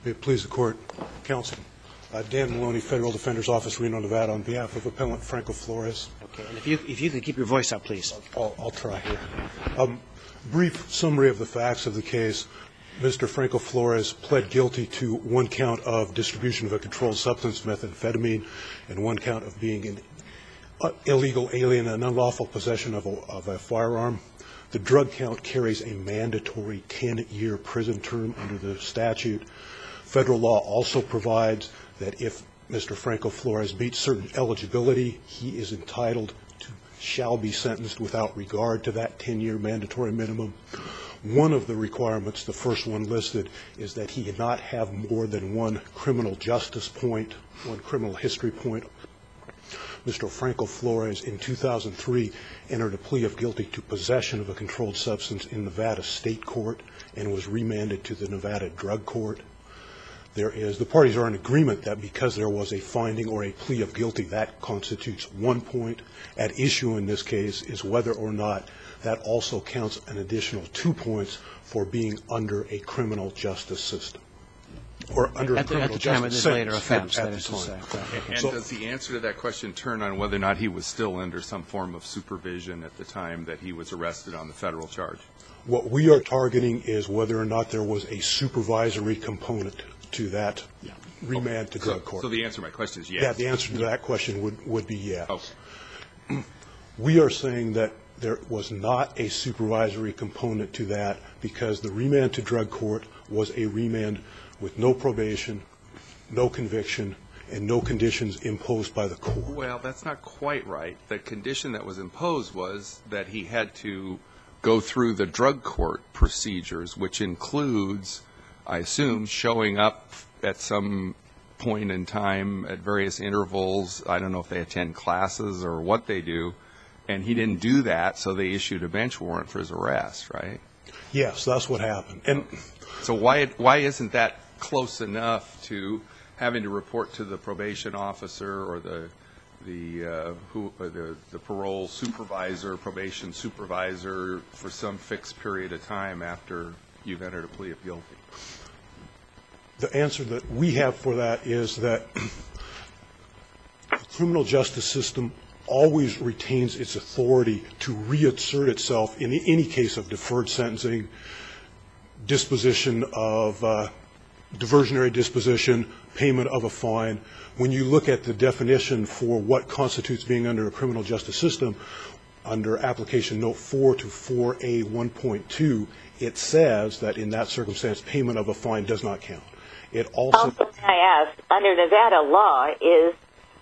May it please the Court, Counsel. Dan Maloney, Federal Defender's Office, Reno, Nevada, on behalf of Appellant Franco Flores. Okay, and if you could keep your voice up, please. I'll try here. Brief summary of the facts of the case. Mr. Franco Flores pled guilty to one count of distribution of a controlled substance, methamphetamine, and one count of being an illegal alien and unlawful possession of a firearm. The drug count carries a mandatory 10-year prison term under the statute. Federal law also provides that if Mr. Franco Flores meets certain eligibility, he is entitled to, shall be sentenced without regard to that 10-year mandatory minimum. One of the requirements, the first one listed, is that he not have more than one criminal justice point, one criminal history point. Mr. Franco Flores, in 2003, entered a plea of guilty to possession of a controlled substance in Nevada State Court and was remanded to the Nevada Drug Court. The parties are in agreement that because there was a finding or a plea of guilty, that constitutes 1 point. At issue in this case is whether or not that also counts an additional 2 points for being under a criminal justice system. Or under a criminal justice sentence at the time. And does the answer to that question turn on whether or not he was still under some form of supervision at the time that he was arrested on the federal charge? What we are targeting is whether or not there was a supervisory component to that remand to drug court. So the answer to my question is yes. Yeah, the answer to that question would be yes. Okay. We are saying that there was not a supervisory component to that because the remand to drug court was a remand with no probation, no conviction, and no conditions imposed by the court. Well, that's not quite right. The condition that was imposed was that he had to go through the drug court procedures, which includes, I assume, showing up at some point in time at various intervals. I don't know if they attend classes or what they do. And he didn't do that, so they issued a bench warrant for his arrest, right? Yes, that's what happened. And so why isn't that close enough to having to report to the probation officer or the parole supervisor, probation supervisor for some fixed period of time after you've entered a plea of guilty? The answer that we have for that is that the criminal justice system always retains its authority to reassert itself in any case of deferred sentencing, disposition of diversionary disposition, payment of a fine. When you look at the definition for what constitutes being under a criminal justice system, under application note 4 to 4A 1.2, it says that in that circumstance, payment of a fine does not count. It also, I ask, under Nevada law, is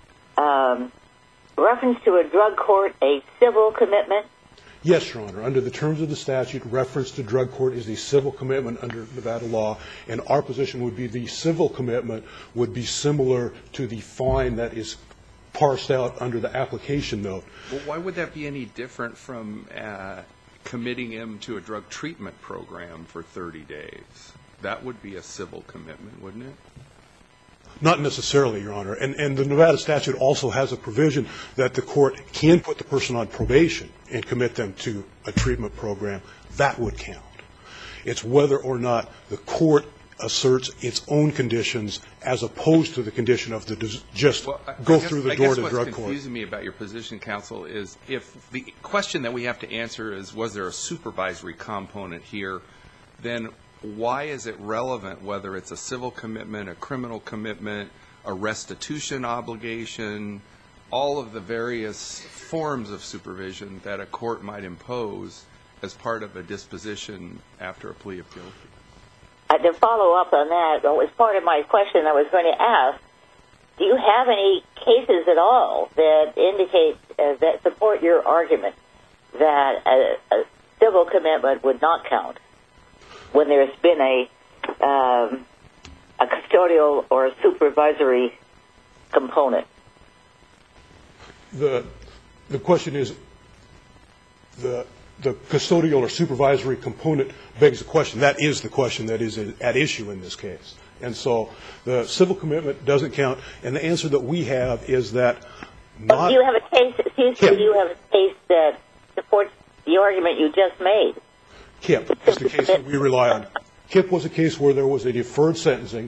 reference to a drug court a civil commitment? Yes, Your Honor. Under the terms of the statute, reference to drug court is a civil commitment under Nevada law, and our position would be the civil commitment would be similar to the fine that is parsed out under the application note. Well, why would that be any different from committing him to a drug treatment program for 30 days? That would be a civil commitment, wouldn't it? Not necessarily, Your Honor. And the Nevada statute also has a provision that the court can put the person on probation and commit them to a treatment program. That would count. It's whether or not the court asserts its own conditions as opposed to the condition of just go through the door to drug court. What's confusing me about your position, counsel, is if the question that we have to answer is was there a supervisory component here, then why is it relevant whether it's a civil commitment, a criminal commitment, a restitution obligation, all of the various forms of supervision that a court might impose as part of a disposition after a plea of guilty? To follow up on that, as part of my question I was going to ask, do you have any cases at all that indicate, that support your argument that a civil commitment would not count when there's been a custodial or a supervisory component? The question is the custodial or supervisory component begs the question. That is the question that is at issue in this case. And so the civil commitment doesn't count. And the answer that we have is that not. Do you have a case? Do you have a case that supports the argument you just made? KIPP is the case that we rely on. KIPP was a case where there was a deferred sentencing,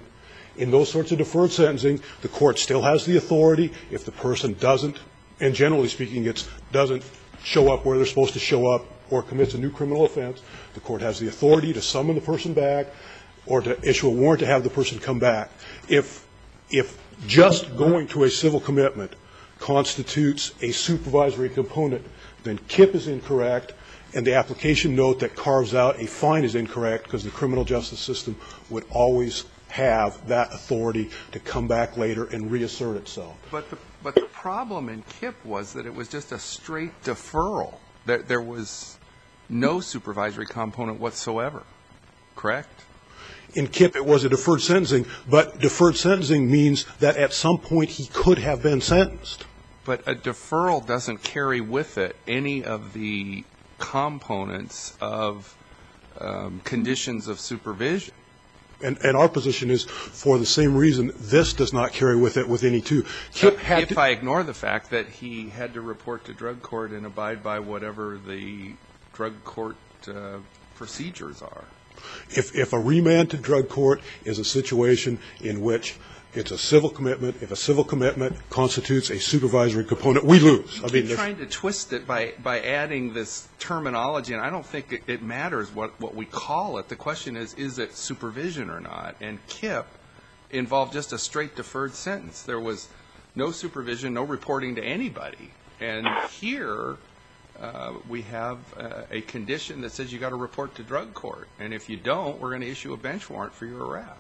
In those sorts of deferred sentencing, the court still has the authority. If the person doesn't, and generally speaking, doesn't show up where they're supposed to show up or commits a new criminal offense, the court has the authority to summon the person back or to issue a warrant to have the person come back. If just going to a civil commitment constitutes a supervisory component, then KIP is incorrect, and the application note that carves out a fine is incorrect, because the criminal justice system would always have that authority to come back later and reassert itself. But the problem in KIP was that it was just a straight deferral. There was no supervisory component whatsoever, correct? In KIP, it was a deferred sentencing, but deferred sentencing means that at some point he could have been sentenced. But a deferral doesn't carry with it any of the components of conditions of supervision. And our position is, for the same reason, this does not carry with it with any two. KIP had if I ignore the fact that he had to report to drug court and abide by whatever the drug court procedures are. If a remand to drug court is a situation in which it's a civil commitment, if a civil commitment constitutes a supervisory component, we lose. I mean, trying to twist it by adding this terminology, and I don't think it matters what we call it. The question is it supervision or not? And KIP involved just a straight deferred sentence. There was no supervision, no reporting to anybody. And here we have a condition that says you got to report to drug court, and if you don't, we're going to issue a bench warrant for your arrest.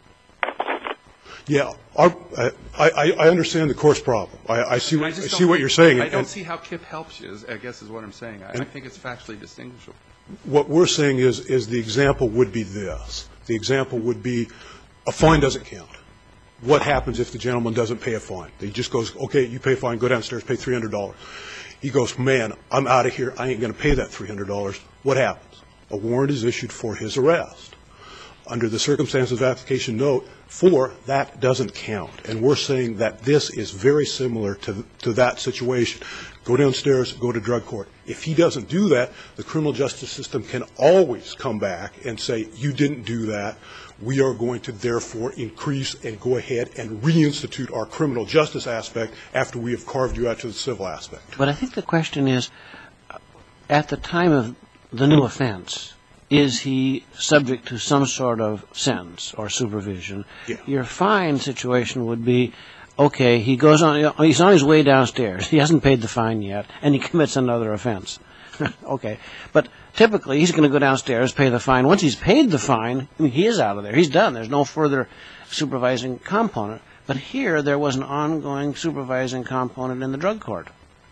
Yeah, I understand the court's problem. I see what you're saying. I don't see how KIP helps you, I guess is what I'm saying. I think it's factually distinguishable. What we're saying is the example would be this. The example would be a fine doesn't count. What happens if the gentleman doesn't pay a fine? He just goes, okay, you pay a fine, go downstairs, pay $300. He goes, man, I'm out of here. I ain't going to pay that $300. What happens? A warrant is issued for his arrest. Under the circumstances of application note 4, that doesn't count. And we're saying that this is very similar to that situation. Go downstairs, go to drug court. If he doesn't do that, the criminal justice system can always come back and say, you didn't do that. We are going to therefore increase and go ahead and reinstitute our criminal justice aspect after we have carved you out to the civil aspect. But I think the question is, at the time of the new offense, is he subject to some sort of sentence or supervision? Yeah. Your fine situation would be, okay, he's on his way downstairs. He hasn't paid the fine yet, and he commits another offense. Okay. But typically, he's going to go downstairs, pay the fine. Once he's paid the fine, I mean, he is out of there. He's done. There's no further supervising component. But here, there was an ongoing supervising component in the drug court.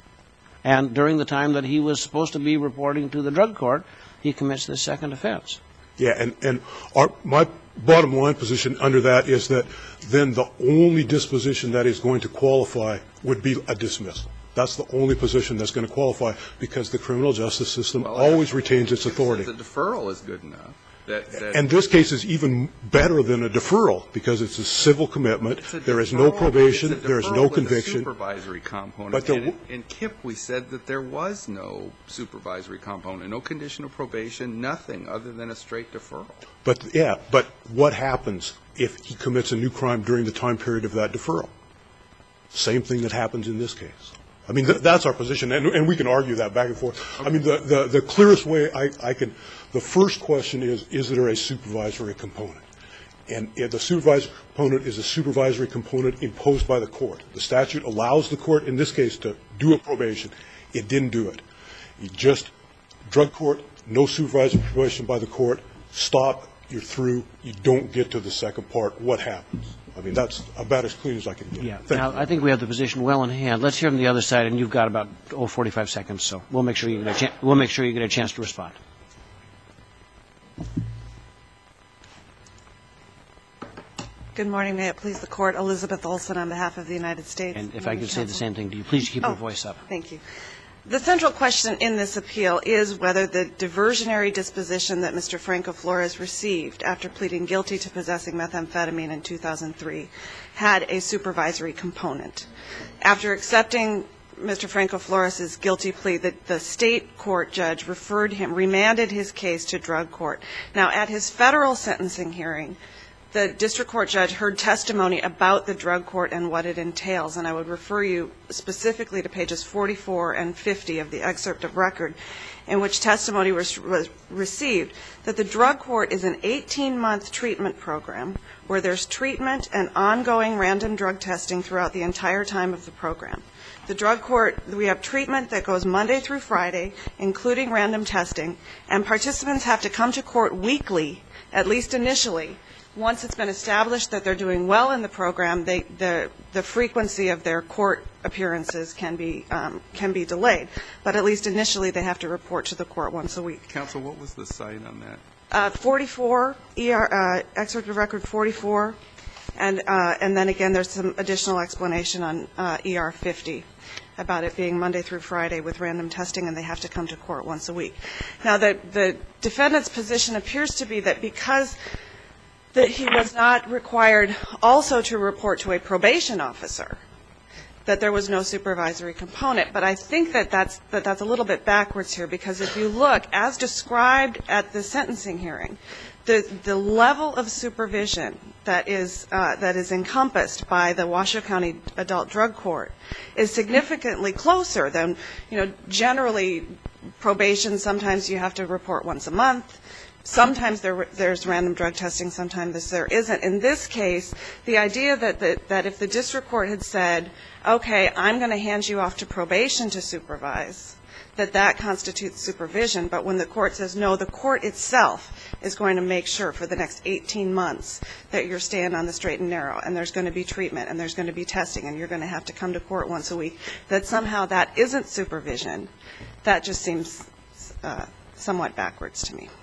And during the time that he was supposed to be reporting to the drug court, he commits this second offense. Yeah, and my bottom line position under that is that then the only disposition that is going to qualify would be a dismissal. That's the only position that's going to qualify, because the criminal justice system always retains its authority. The deferral is good enough. And this case is even better than a deferral, because it's a civil commitment. There is no probation. There is no conviction. It's a supervisory component. But in KIP, we said that there was no supervisory component, no condition of probation, nothing other than a straight deferral. But what happens if he commits a new crime during the time period of that deferral? Same thing that happens in this case. I mean, that's our position, and we can argue that back and forth. Okay. I mean, the clearest way I can – the first question is there a supervisory component? And the supervisory component is a supervisory component imposed by the court. The statute allows the court, in this case, to do a probation. It didn't do it. You just – drug court, no supervisory probation by the court, stop, you're through, you don't get to the second part. What happens? I mean, that's about as clean as I can get. Yeah. Now, I think we have the position well in hand. Let's hear from the other side, and you've got about 45 seconds, so we'll make sure you get a chance to respond. Good morning. May it please the Court. Elizabeth Olson on behalf of the United States. And if I could say the same thing to you, please keep your voice up. Thank you. The central question in this appeal is whether the diversionary disposition that Mr. Franco Flores received after pleading guilty to possessing methamphetamine in 2003 had a supervisory component. After accepting Mr. Franco Flores' guilty plea, the state court judge remanded his case to drug court. Now, at his federal sentencing hearing, the district court judge heard testimony about the drug court and what it entails, and I would refer you specifically to pages 44 and 50 of the excerpt of record, in which testimony was received that the drug court is an 18-month treatment program where there's treatment and ongoing random drug testing throughout the entire time of the program. The drug court, we have treatment that goes Monday through Friday, including random testing, and participants have to come to court weekly, at least initially. Once it's been established that they're doing well in the program, the frequency of their court appearances can be delayed. But at least initially, they have to report to the court once a week. Counsel, what was the cite on that? 44, excerpt of record 44, and then again, there's some additional explanation on ER 50 about it being Monday through Friday with random testing, and they have to come to court once a week. Now, the defendant's position appears to be that because that he was not required also to report to a probation officer, that there was no supervisory component. But I think that that's a little bit backwards here, because if you look, as described at the sentencing hearing, the level of supervision that is encompassed by the Washoe County Adult Drug Court is significantly closer than, generally probation. Sometimes you have to report once a month. Sometimes there's random drug testing, sometimes there isn't. In this case, the idea that if the district court had said, okay, I'm going to hand you off to probation to supervise, that constitutes supervision. But when the court says, no, the court itself is going to make sure for the next 18 months that you're staying on the straight and narrow, and there's going to be treatment, and there's going to be testing, and you're going to have to come to court once a week, that somehow that isn't supervision, that just seems somewhat backwards to me.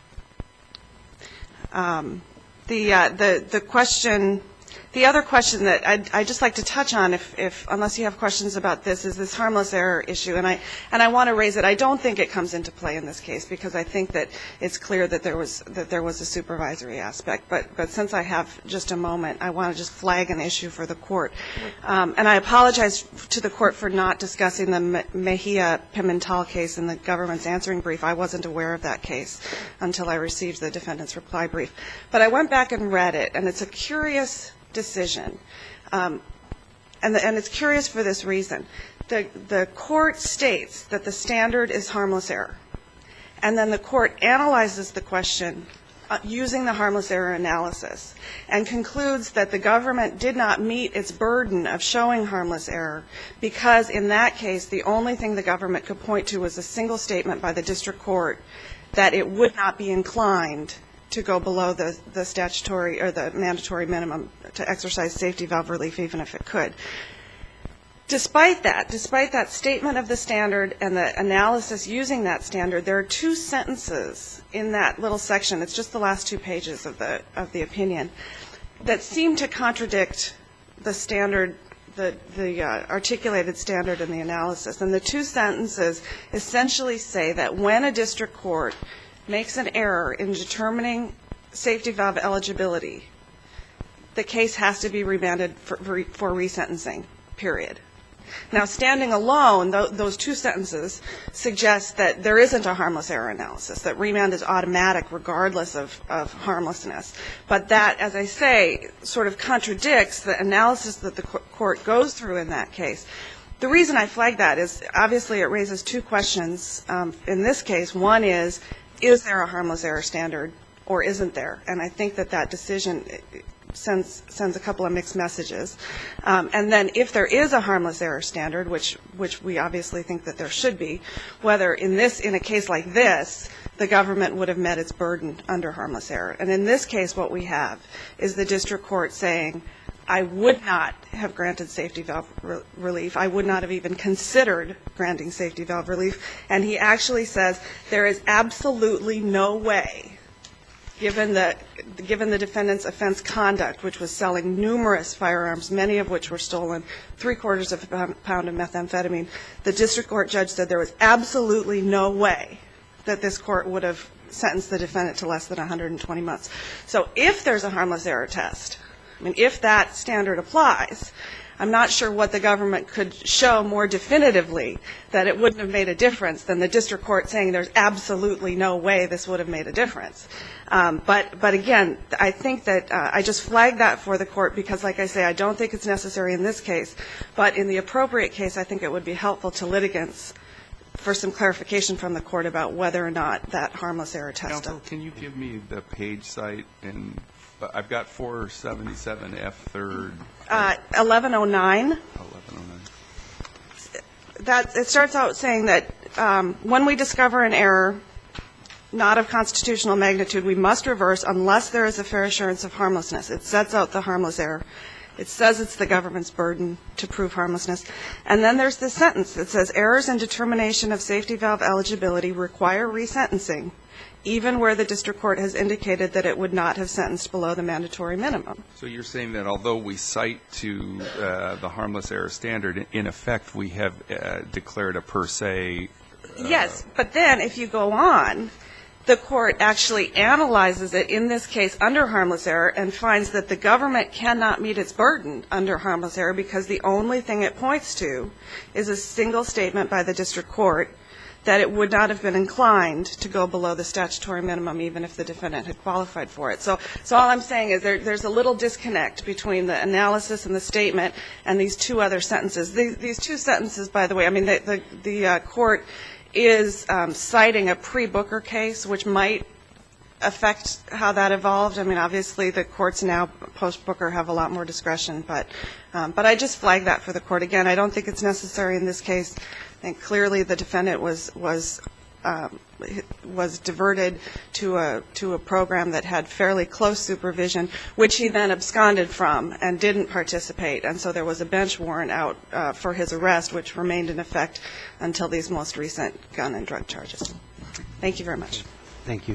The question, the other question that I'd just like to touch on, if unless you have questions about this, is this harmless error issue, and I want to raise it. I don't think it comes into play in this case, because I think that it's clear that there was a supervisory aspect. But since I have just a moment, I want to just flag an issue for the court, and I apologize to the court for not discussing the Mejia Pimentel case in the government's answering brief. I wasn't aware of that case until I received the defendant's reply brief. But I went back and read it, and it's a curious decision, and it's curious for this reason. The court states that the standard is harmless error, and then the court analyzes the question using the harmless error analysis and concludes that the government did not meet its burden of showing harmless error, because in that case the only thing the government could point to was a single statement by the district court that it would not be inclined to go below the statutory or the mandatory minimum to exercise safety valve relief, even if it could. Despite that statement of the standard and the analysis using that standard, there are two sentences in that little section, it's just the last 2 pages of the opinion, that seem to contradict the standard, the articulated standard in the analysis. And the 2 sentences essentially say that when a district court makes an error in determining safety valve eligibility, the case has to be remanded for resentencing, period. Now, standing alone, those 2 sentences suggest that there isn't a harmless error analysis, that remand is automatic regardless of harmlessness. But that, as I say, sort of contradicts the analysis that the court goes through in that case. The reason I flag that is, obviously, it raises 2 questions in this case. One is there a harmless error standard or isn't there? And I think that decision sends a couple of mixed messages. And then if there is a harmless error standard, which we obviously think that there should be, whether in a case like this, the government would have met its burden under harmless error. And in this case, what we have is the district court saying, I would not have granted safety valve relief. I would not have even considered granting safety valve relief. And he actually says there is absolutely no way, given the defendant's offense conduct, which was selling numerous firearms, many of which were stolen, 3/4 of a pound of methamphetamine, the district court judge said there was absolutely no way that this court would have sentenced the defendant to less than 120 months. So if there's a harmless error test, I mean, if that standard applies, I'm not sure what the government could show more definitively that it wouldn't have made a difference than the district court saying there's absolutely no way this would have made a difference. But again, I think that I just flagged that for the court because, like I say, I don't think it's necessary in this case. But in the appropriate case, I think it would be helpful to litigants for some clarification from the court about whether or not that harmless error test. Counsel, can you give me the page site? And I've got 477 F3rd. 1109. 1109. That it starts out saying that when we discover an error not of constitutional magnitude, we must reverse unless there is a fair assurance of harmlessness. It sets out the harmless error. It says it's the government's burden to prove harmlessness. And then there's this sentence that says, errors in determination of safety valve eligibility require resentencing, even where the district court has indicated that it would not have sentenced below the mandatory minimum. So you're saying that although we cite to the harmless error standard, in effect we have declared a per se. Yes, but then if you go on, the court actually analyzes it in this case under harmless error and finds that the government cannot meet its burden under harmless error because the only thing it points to is a single statement by the district court that it would not have been inclined to go below the statutory minimum even if the defendant had qualified for it. So all I'm saying is there's a little disconnect between the analysis and the statement and these two other sentences. These two sentences, by the way, I mean, the court is citing a pre-Booker case, which might affect how that evolved. I mean, obviously, the courts now, post-Booker, have a lot more discretion. But I just flagged that for the court. Again, I don't think it's necessary in this case. I think clearly the defendant was diverted to a program that had fairly close supervision, which he then absconded from and didn't participate. And so there was a bench warrant out for his arrest, which remained in effect until these most recent gun and drug charges. Thank you very much. Thank you.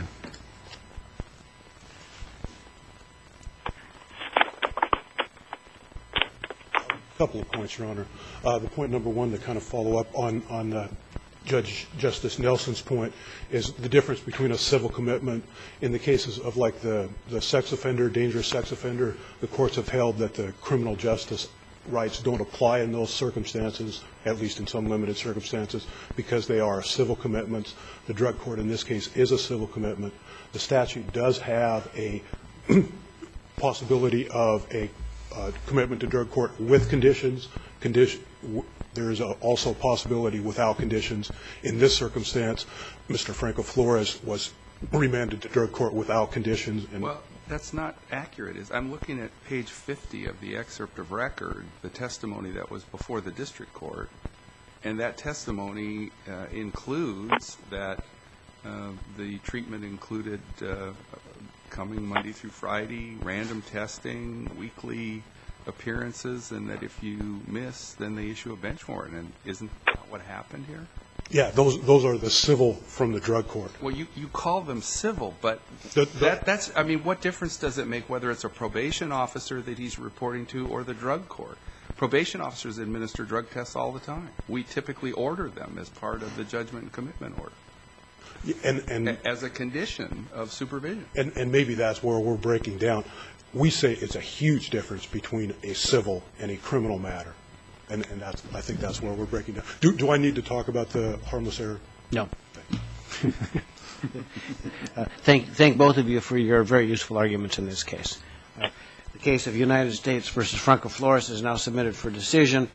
A couple of points, Your Honor. The point number one to kind of follow up on Judge Justice Nelson's point is the difference between a civil commitment in the cases of like the sex offender, dangerous sex offender. The courts have held that the criminal justice rights don't apply in those circumstances, at least in some limited circumstances, because they are civil commitments. The drug court in this case is a civil commitment. The statute does have a possibility of a commitment to drug court with conditions. There is also a possibility without conditions. In this circumstance, Mr. Franco Flores was remanded to drug court without conditions. Well, that's not accurate. I'm looking at page 50 of the excerpt of record, the testimony that was before the district court, and that testimony includes that the treatment included coming Monday through Friday, random testing, weekly appearances, and that if you miss, then they issue a bench warrant. And isn't that what happened here? Yeah, those are the civil from the drug court. Well, you call them civil, but that's, I mean, what difference does it make whether it's a probation officer that he's reporting to or the drug court? Probation officers administer drug tests all the time. We typically order them as part of the judgment and commitment order. And as a condition of supervision. And maybe that's where we're breaking down. We say it's a huge difference between a civil and a criminal matter. And that's, I think that's where we're breaking down. Do I need to talk about the harmless error? No. Thank both of you for your very useful arguments in this case. The case of United States versus Franco Flores is now submitted for decision.